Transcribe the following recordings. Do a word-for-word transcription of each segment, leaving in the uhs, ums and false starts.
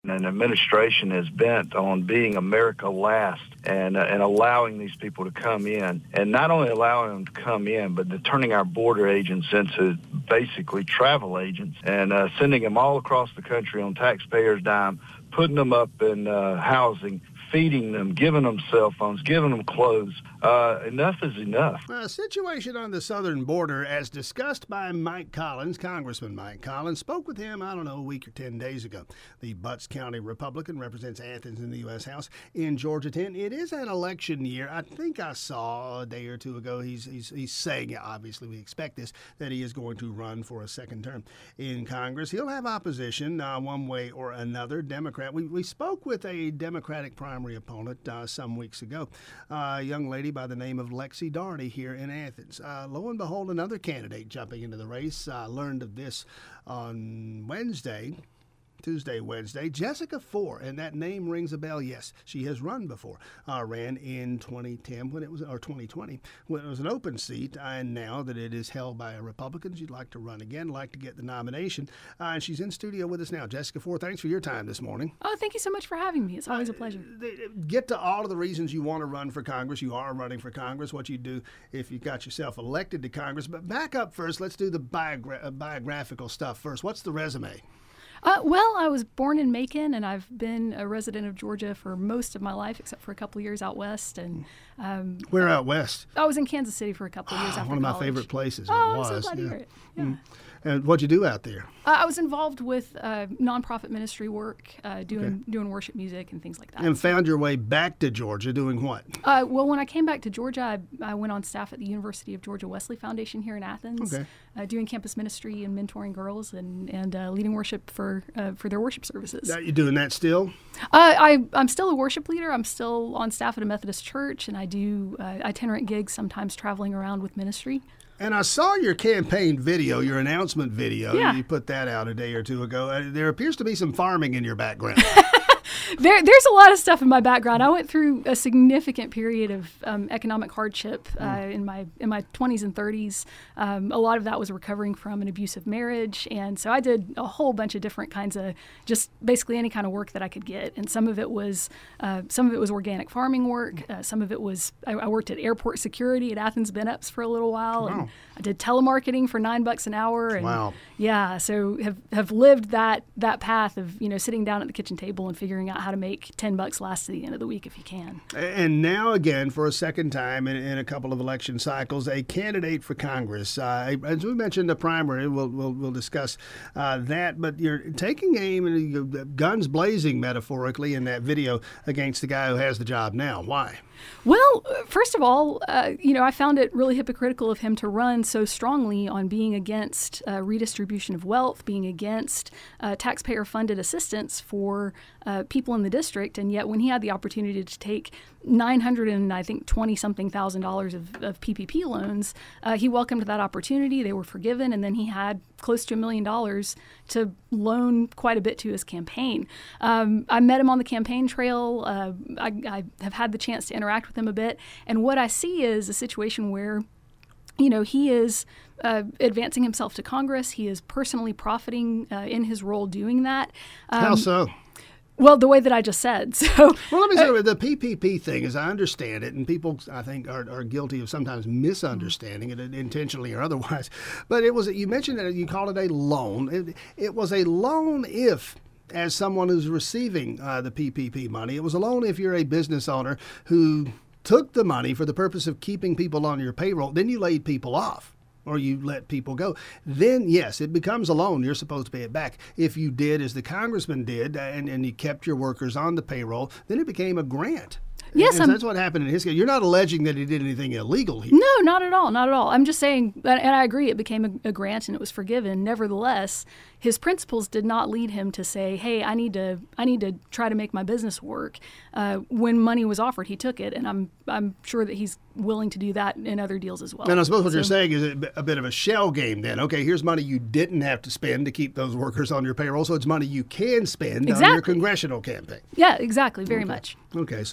And the administration is bent on being America last and uh, and allowing these people to come in. And not only allowing them to come in, but to turning our border agents into basically travel agents and uh, sending them all across the country on taxpayers' dime, putting them up in uh, housing, feeding them, giving them cell phones, giving them clothes. Uh, enough is enough. A situation on the southern border, as discussed by Mike Collins, Congressman Mike Collins, spoke with him, I don't know, a week or ten days ago. The Butts County Republican represents Athens in the U S House in Georgia ten. It is an election year. I think I saw a day or two ago he's he's, he's saying, obviously we expect this, that he is going to run for a second term in Congress. He'll have opposition uh, one way or another. Democrat. We, we spoke with a Democratic primary opponent uh, some weeks ago, uh, a young lady by the name of Lexi Darty here in Athens. Uh, lo and behold, another candidate jumping into the race. I uh, learned of this on Wednesday. Tuesday, Wednesday, Jessica Ford, and that name rings a bell. Yes, she has run before. Uh, ran in twenty ten when it was, or twenty twenty when it was an open seat, and now that it is held by a Republican, she'd like to run again, like to get the nomination. Uh, and she's in studio with us now. Jessica Ford, thanks for your time this morning. Oh, thank you so much for having me. It's always a pleasure. Uh, get to all of the reasons you want to run for Congress. You are running for Congress. What you do if you got yourself elected to Congress. But back up first. Let's do the biogra- uh, biographical stuff first. What's the resume? Uh, well, I was born in Macon, and I've been a resident of Georgia for most of my life, except for a couple of years out west. And um, Where out west? I was in Kansas City for a couple of years oh, after One of my college. favorite places. Oh, it was. I'm so glad yeah. to hear it. Yeah. Mm. And what'd you do out there? Uh, I was involved with uh, nonprofit ministry work, uh, doing Okay. doing worship music and things like that. And found your way back to Georgia doing what? Uh, well, when I came back to Georgia, I, I went on staff at the University of Georgia Wesley Foundation here in Athens, Okay. uh, doing campus ministry and mentoring girls and, and uh, leading worship for uh, for their worship services. Are you doing that still? Uh, I, I'm still a worship leader. I'm still on staff at a Methodist church, and I do uh, itinerant gigs, sometimes traveling around with ministry. And I saw your campaign video, your announcement video. Yeah. You put that out a day or two ago. Uh, there appears to be some farming in your background. There, there's a lot of stuff in my background. I went through a significant period of um, economic hardship uh, mm. in my in my twenties and thirties. Um, a lot of that was recovering from an abusive marriage, and so I did a whole bunch of different kinds of just basically any kind of work that I could get. And some of it was uh, some of it was organic farming work. Uh, some of it was I, I worked at airport security at Athens Benups for a little while, Wow. and I did telemarketing for nine bucks an hour. And Wow. Yeah, so have have lived that that path of you know sitting down at the kitchen table and figuring out how to make ten bucks last to the end of the week if you can. And now again, for a second time in, in a couple of election cycles, a candidate for Congress. Uh, as we mentioned, the primary, we'll we'll, we'll discuss uh, that. But you're taking aim, and guns blazing, metaphorically, in that video against the guy who has the job now. Why? Well, first of all, uh, you know, I found it really hypocritical of him to run so strongly on being against uh, redistribution of wealth, being against uh, taxpayer-funded assistance for uh, people in the district, and yet when he had the opportunity to take nine hundred and I think twenty something thousand dollars of, of P P P loans, uh, he welcomed that opportunity. They were forgiven, and then he had close to a million dollars to loan quite a bit to his campaign. Um, I met him on the campaign trail. Uh, I, I have had the chance to interact with him a bit, and what I see is a situation where, you know, he is uh, advancing himself to Congress. He is personally profiting uh, in his role doing that. Um, How so? Well, the way that I just said. So, well, let me say uh, the P P P thing, as I understand it, and people I think are, are guilty of sometimes misunderstanding it intentionally or otherwise. But it was you mentioned that you called it a loan. It, it was a loan if, as someone who's receiving uh, the P P P money, it was a loan if you're a business owner who took the money for the purpose of keeping people on your payroll, then you laid people off. Or you let people go, then yes, it becomes a loan. You're supposed to pay it back. If you did, as the congressman did, and, and you kept your workers on the payroll, then it became a grant. Yes, and that's what happened in his case. You're not alleging that he did anything illegal here. No, not at all, not at all. I'm just saying, and I agree, it became a, a grant and it was forgiven. Nevertheless, his principles did not lead him to say, "Hey, I need to, I need to try to make my business work." Uh, when money was offered, he took it, and I'm, I'm sure that he's willing to do that in other deals as well. And I suppose what so, you're saying is a bit of a shell game. Then, okay, here's money you didn't have to spend to keep those workers on your payroll, so it's money you can spend exactly. on your congressional campaign. Yeah, exactly, very okay. much. Okay, so point taken.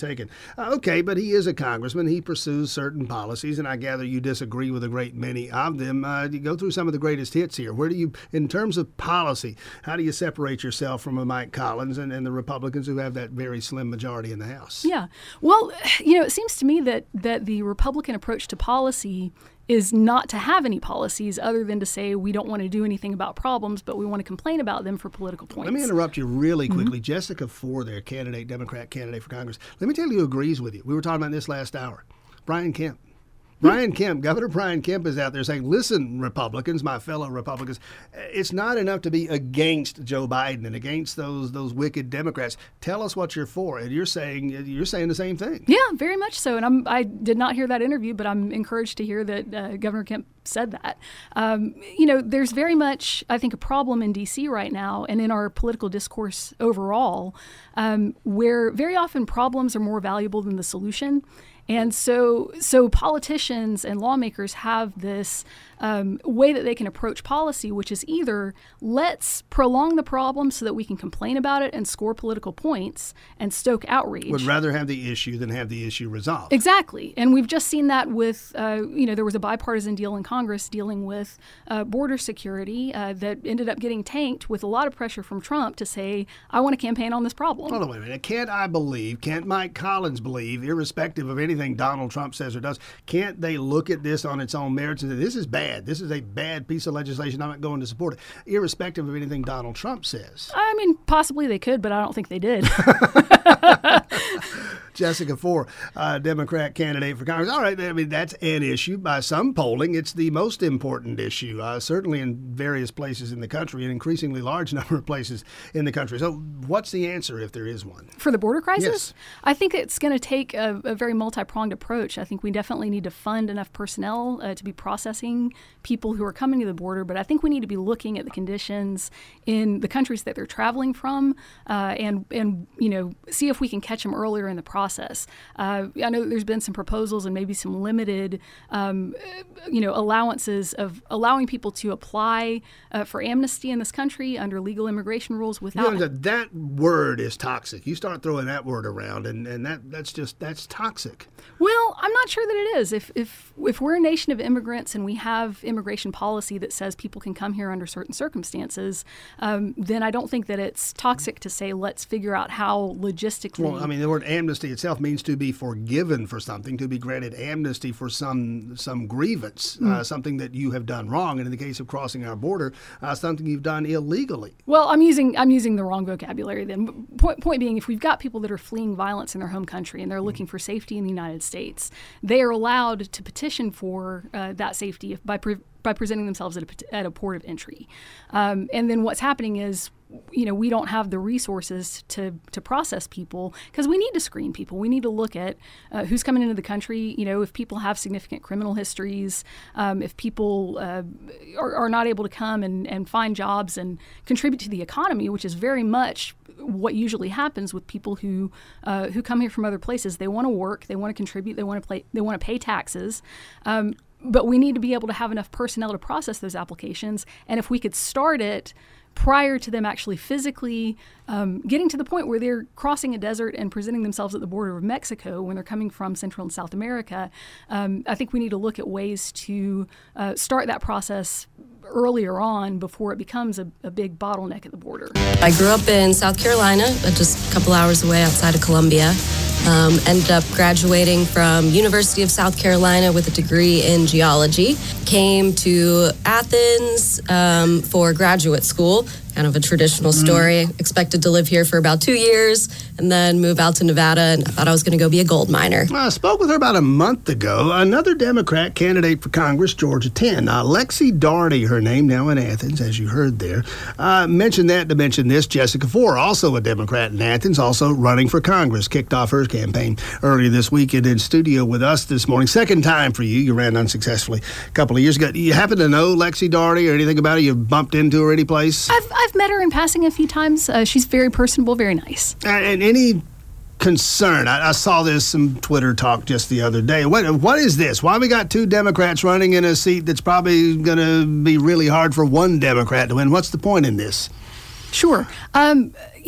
mistaken. Uh, okay, but he is a congressman. He pursues certain policies, and I gather you disagree with a great many of them. Uh, you go through some of the greatest hits here. Where do you, in terms of policy, how do you separate yourself from a Mike Collins and, and the Republicans who have that very slim majority in the House? Yeah. Well, you know, it seems to me that, that the Republican approach to policy is not to have any policies other than to say we don't want to do anything about problems, but we want to complain about them for political points. Let me interrupt you really quickly. Mm-hmm. Jessica Ford, their candidate, Democrat candidate for Congress. Let me tell you who agrees with you. We were talking about this last hour. Brian Kemp. Brian Kemp, Governor Brian Kemp is out there saying, listen, Republicans, my fellow Republicans, it's not enough to be against Joe Biden and against those those wicked Democrats. Tell us what you're for. And you're saying you're saying the same thing. Yeah, very much so. And I'm, I did not hear that interview, but I'm encouraged to hear that uh, Governor Kemp said that. Um, you know, there's very much, I think, a problem in D C right now and in our political discourse overall, um, where very often problems are more valuable than the solution. And so so politicians and lawmakers have this um, way that they can approach policy, which is either let's prolong the problem so that we can complain about it and score political points and stoke outrage. Would rather have the issue than have the issue resolved. Exactly. And we've just seen that with, uh, you know, there was a bipartisan deal in Congress dealing with uh, border security uh, that ended up getting tanked with a lot of pressure from Trump to say, I want to campaign on this problem. Hold on, wait a minute. Can't I believe, can't Mike Collins believe, irrespective of anything Donald Trump says or does, can't they look at this on its own merits and say, this is bad. This is a bad piece of legislation. I'm not going to support it, irrespective of anything Donald Trump says? I mean, possibly they could, but I don't think they did. Jessica Ford, uh, Democrat candidate for Congress. All right, I mean, that's an issue. By some polling, it's the most important issue, uh, certainly in various places in the country, an increasingly large number of places in the country. So what's the answer if there is one? For the border crisis? Yes. I think it's going to take a, a very multi-pronged approach. I think we definitely need to fund enough personnel uh, to be processing people who are coming to the border, but I think we need to be looking at the conditions in the countries that they're traveling from uh, and, and, you know, see if we can catch them earlier in the process. Uh, I know there's been some proposals and maybe some limited, um, you know, allowances of allowing people to apply uh, for amnesty in this country under legal immigration rules without. You know, that word is toxic. You start throwing that word around, and, and that that's just that's toxic. Well, I'm not sure that it is. If if if we're a nation of immigrants and we have immigration policy that says people can come here under certain circumstances, um, then I don't think that it's toxic to say let's figure out how logistically. Well, I mean, the word amnesty itself means to be forgiven for something, to be granted amnesty for some some grievance, mm. uh, something that you have done wrong, and in the case of crossing our border, uh, something you've done illegally. Well, I'm using I'm using the wrong vocabulary then. Point point being, if we've got people that are fleeing violence in their home country and they're looking for safety in the United States, they are allowed to petition for uh, that safety if, by pre- by presenting themselves at a, at a port of entry. Um, and then what's happening is, you know, we don't have the resources to to process people because we need to screen people. We need to look at uh, who's coming into the country. You know, if people have significant criminal histories, um, if people uh, are, are not able to come and, and find jobs and contribute to the economy, which is very much what usually happens with people who uh, who come here from other places. They want to work, they want to contribute, they want to play, they want to pay taxes. Um, but we need to be able to have enough personnel to process those applications. And if we could start it prior to them actually physically um, getting to the point where they're crossing a desert and presenting themselves at the border of Mexico when they're coming from Central and South America, um, I think we need to look at ways to uh, start that process earlier on before it becomes a, a big bottleneck at the border. I grew up in South Carolina, just a couple hours away outside of Columbia. Um, ended up graduating from University of South Carolina with a degree in geology. Came to Athens um, for graduate school. Kind of a traditional story. Mm. Expected to live here for about two years and then move out to Nevada, and I thought I was going to go be a gold miner. I spoke with her about a month ago. Another Democrat candidate for Congress, Georgia ten. Uh, Lexi Daugherty, her name, now in Athens, as you heard there. Uh, mentioned that to mention this. Jessica Ford, also a Democrat in Athens, also running for Congress, kicked off her campaign earlier this week and in studio with us this morning. Second time for you. You ran unsuccessfully a couple of years ago. You happen to know Lexi Daugherty or anything about her? You bumped into her any place? I've, I've met her in passing a few times. Uh, she's very personable, very nice. Uh, and any concern? I, I saw this some Twitter talk just the other day. What What is this? Why we got two Democrats running in a seat that's probably going to be really hard for one Democrat to win? What's the point in this? Sure. Um,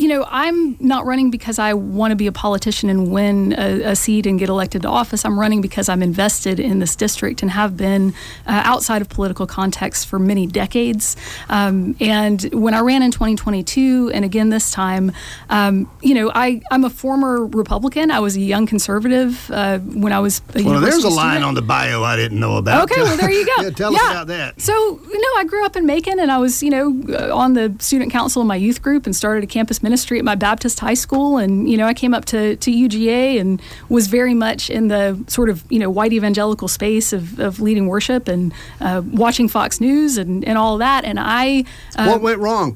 you know, I'm not running because I want to be a politician and win a, a seat and get elected to office. I'm running because I'm invested in this district and have been uh, outside of political context for many decades. Um, and when I ran in twenty twenty-two, and again this time, um, you know, I, I'm a former Republican. I was a young conservative uh, when I was a Well, there's a student. line on the bio I didn't know about. Okay, well, there you go. yeah, tell yeah. us about that. So, you know, I grew up in Macon, and I was, you know, uh, on the student council in my youth group and started a campus ministry at my Baptist high school. And, you know, I came up to, to U G A and was very much in the sort of, you know, white evangelical space of, of leading worship and uh, watching Fox News and, and all that. And I... Uh, what went wrong?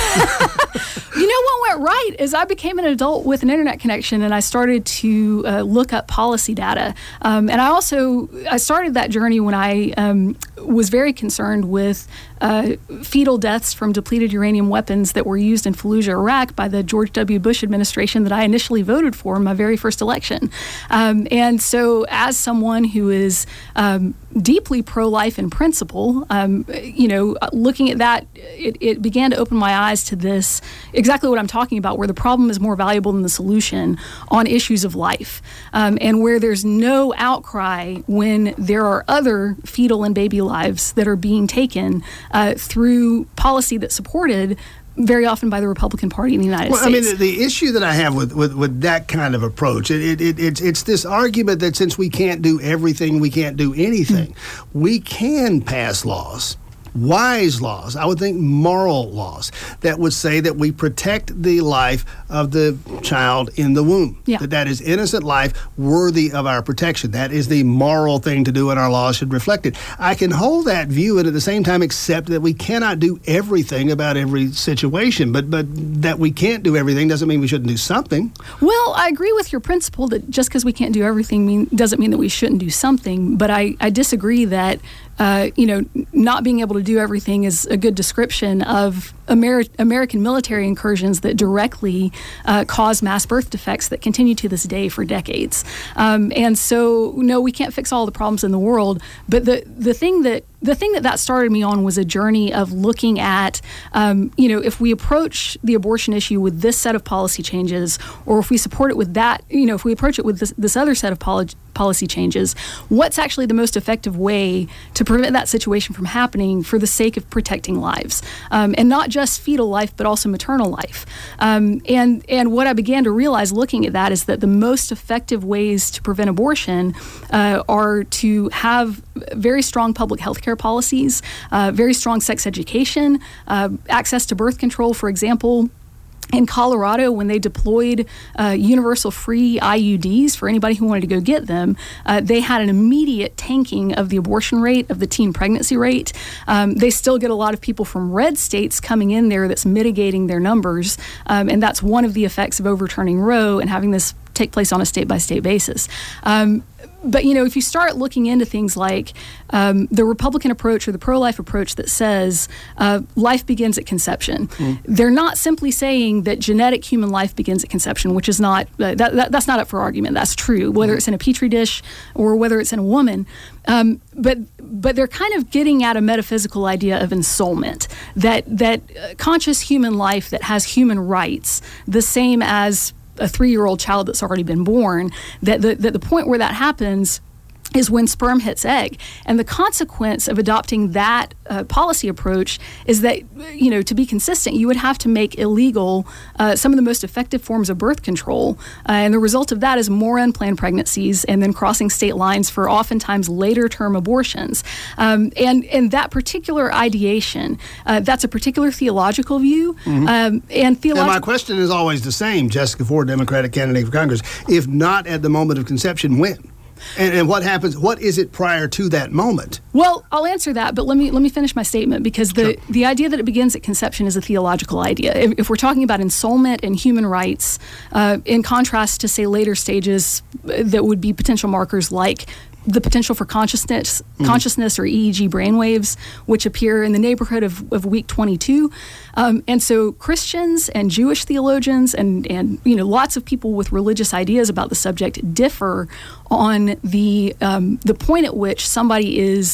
You know what went right is I became an adult with an internet connection, and I started to uh, look up policy data. Um, and I also I started that journey when I um, was very concerned with uh, fetal deaths from depleted uranium weapons that were used in Fallujah, Iraq, by the George W. Bush administration that I initially voted for in my very first election. Um, and so, as someone who is um, deeply pro-life in principle, um, you know, looking at that, it, it began to open my eyes to this, exactly what I'm talking about, where the problem is more valuable than the solution on issues of life, um, and where there's no outcry when there are other fetal and baby lives that are being taken uh, through policy that's supported very often by the Republican Party in the United well, States. I mean, the, the issue that I have with, with, with that kind of approach, it, it, it, it's, it's this argument that since we can't do everything, we can't do anything. Mm-hmm. We can pass laws, wise laws, I would think moral laws, that would say that we protect the life of the child in the womb. Yeah. That that is innocent life worthy of our protection. That is the moral thing to do, and our laws should reflect it. I can hold that view and at the same time accept that we cannot do everything about every situation, but but that we can't do everything doesn't mean we shouldn't do something. Well, I agree with your principle that just because we can't do everything mean, doesn't mean that we shouldn't do something, but I, I disagree that Uh, you know, not being able to do everything is a good description of Ameri- American military incursions that directly uh, cause mass birth defects that continue to this day for decades. Um, and so, no, we can't fix all the problems in the world. But the the thing that the thing that that started me on was a journey of looking at, um, you know, if we approach the abortion issue with this set of policy changes, or if we support it with that, you know, if we approach it with this, this other set of poli- policy changes, what's actually the most effective way to prevent that situation from happening for the sake of protecting lives, um, and not just fetal life, but also maternal life. Um, and and what I began to realize looking at that is that the most effective ways to prevent abortion uh, are to have very strong public health care policies, uh, very strong sex education, uh, access to birth control, for example. In Colorado, when they deployed uh, universal free I U Ds for anybody who wanted to go get them, uh, they had an immediate tanking of the abortion rate, of the teen pregnancy rate. Um, they still get a lot of people from red states coming in there that's mitigating their numbers, um, and that's one of the effects of overturning Roe and having this take place on a state-by-state basis. Um, But, you know, if you start looking into things like um, the Republican approach or the pro-life approach that says uh, life begins at conception, mm. they're not simply saying that genetic human life begins at conception, which is not, uh, that, that, that's not up for argument. That's true, whether mm. it's in a petri dish or whether it's in a woman. Um, but but they're kind of getting at a metaphysical idea of ensoulment, that, that uh, conscious human life that has human rights, the same as a three-year-old child that's already been born, that the, that the point where that happens is when sperm hits egg. And the consequence of adopting that uh, policy approach is that, you know, to be consistent, you would have to make illegal uh, some of the most effective forms of birth control. Uh, and the result of that is more unplanned pregnancies and then crossing state lines for oftentimes later term abortions. Um, and, and that particular ideation, uh, that's a particular theological view. Mm-hmm. um, and, theolog- and my question is always the same, Jessica Ford, Democratic candidate for Congress. If not at the moment of conception, when? And, and what happens? What is it prior to that moment? Well, I'll answer that, but let me let me finish my statement, because the, Sure. the idea that it begins at conception is a theological idea. If, if we're talking about ensoulment and human rights, uh, in contrast to, say, later stages that would be potential markers like the potential for consciousness, mm-hmm. consciousness or E E G brainwaves, which appear in the neighborhood of, of week twenty-two. Um, and so Christians and Jewish theologians and, and you know lots of people with religious ideas about the subject differ on the um, the point at which somebody is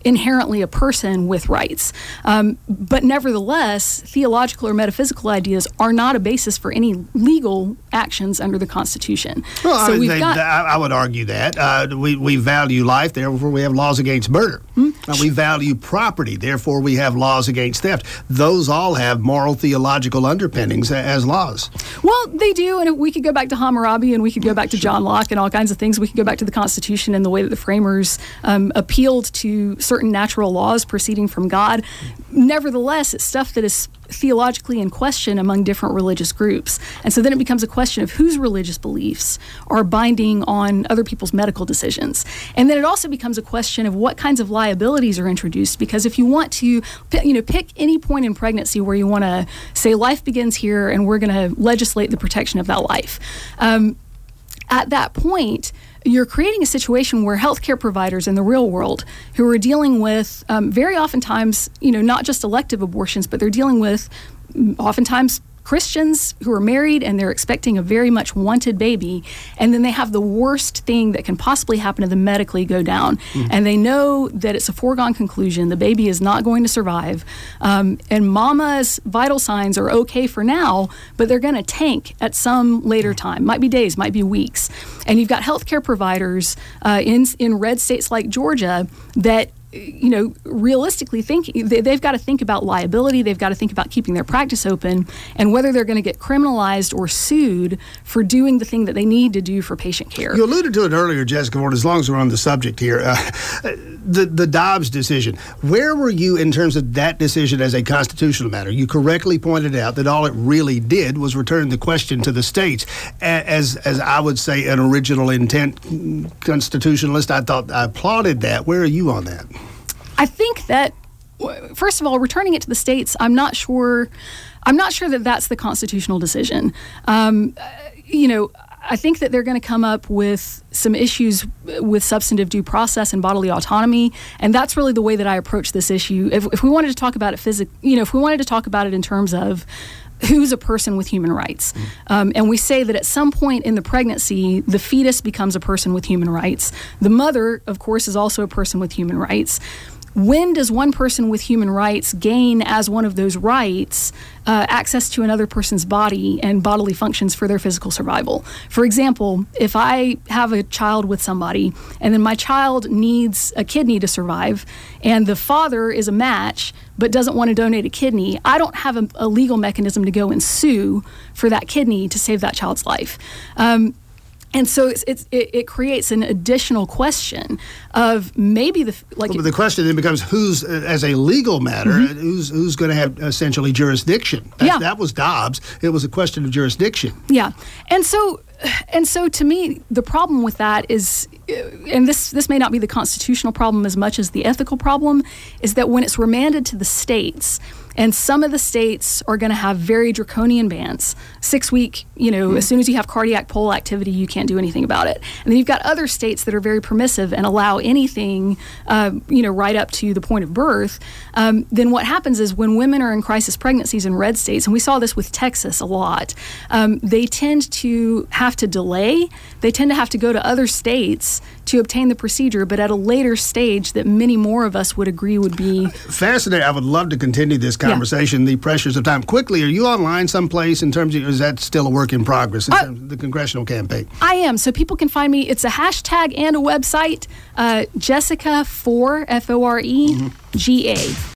inherently a person with rights. Um, but nevertheless, theological or metaphysical ideas are not a basis for any legal actions under the Constitution. Well, so I, we've they, got, I would argue that. Uh, we, we value life, therefore we have laws against murder. Hmm? Uh, we value property, therefore we have laws against theft. Those all have moral, theological underpinnings as laws. Well, they do, and we could go back to Hammurabi, and we could go back to John Locke and all kinds of things. We could go back to the Constitution and the way that the framers um, appealed to certain natural laws proceeding from God. Nevertheless, it's stuff that is theologically in question among different religious groups. And so then it becomes a question of whose religious beliefs are binding on other people's medical decisions. And then it also becomes a question of what kinds of liabilities are introduced, because if you want to, you know, pick any point in pregnancy where you want to say life begins here and we're going to legislate the protection of that life. Um, at that point, you're creating a situation where healthcare providers in the real world who are dealing with um, very oftentimes, you know, not just elective abortions, but they're dealing with oftentimes Christians who are married and they're expecting a very much wanted baby, and then they have the worst thing that can possibly happen to them medically go down. Mm-hmm. And they know that it's a foregone conclusion. The baby is not going to survive. Um, and mama's vital signs are okay for now, but they're going to tank at some later time. Might be days, might be weeks. And you've got healthcare providers uh, in, in red states like Georgia that, you know, realistically thinking, they've got to think about liability. They've got to think about keeping their practice open and whether they're going to get criminalized or sued for doing the thing that they need to do for patient care. You alluded to it earlier, Jessica Ford, as long as we're on the subject here. Uh, the, the Dobbs decision, where were you in terms of that decision as a constitutional matter? You correctly pointed out that all it really did was return the question to the states. As, as I would say, an original intent constitutionalist, I thought I applauded that. Where are you on that? I think that, first of all, returning it to the states, I'm not sure, I'm not sure that that's the constitutional decision. Um, you know, I think that they're going to come up with some issues with substantive due process and bodily autonomy, and that's really the way that I approach this issue. If, if we wanted to talk about it physic, you know, if we wanted to talk about it in terms of who's a person with human rights. Um, and we say that at some point in the pregnancy, the fetus becomes a person with human rights. The mother, of course, is also a person with human rights. When does one person with human rights gain, as one of those rights, uh, access to another person's body and bodily functions for their physical survival? For example, if I have a child with somebody and then my child needs a kidney to survive and the father is a match but doesn't want to donate a kidney, I don't have a, a legal mechanism to go and sue for that kidney to save that child's life. Um, And so it's, it's, it, it creates an additional question of maybe the like. Well, but the question then becomes who's, uh, as a legal matter, mm-hmm. who's who's going to have essentially jurisdiction. That, yeah. that was Dobbs. It was a question of jurisdiction. Yeah, and so and so to me, the problem with that is, and this this may not be the constitutional problem as much as the ethical problem, is that when it's remanded to the states. And some of the states are going to have very draconian bans. Six week, you know, mm-hmm. as soon as you have cardiac pole activity, you can't do anything about it. And then you've got other states that are very permissive and allow anything, uh, you know, right up to the point of birth. Um, then what happens is when women are in crisis pregnancies in red states, and we saw this with Texas a lot, um, they tend to have to delay. They tend to have to go to other states to obtain the procedure, but at a later stage that many more of us would agree would be fascinating. I would love to continue this conversation. Yeah. The pressures of time. Quickly, are you online someplace in terms of, or is that still a work in progress in I, terms of the congressional campaign? I am. So people can find me. It's a hashtag and a website. Uh, Jessica Fore, F O R E G A.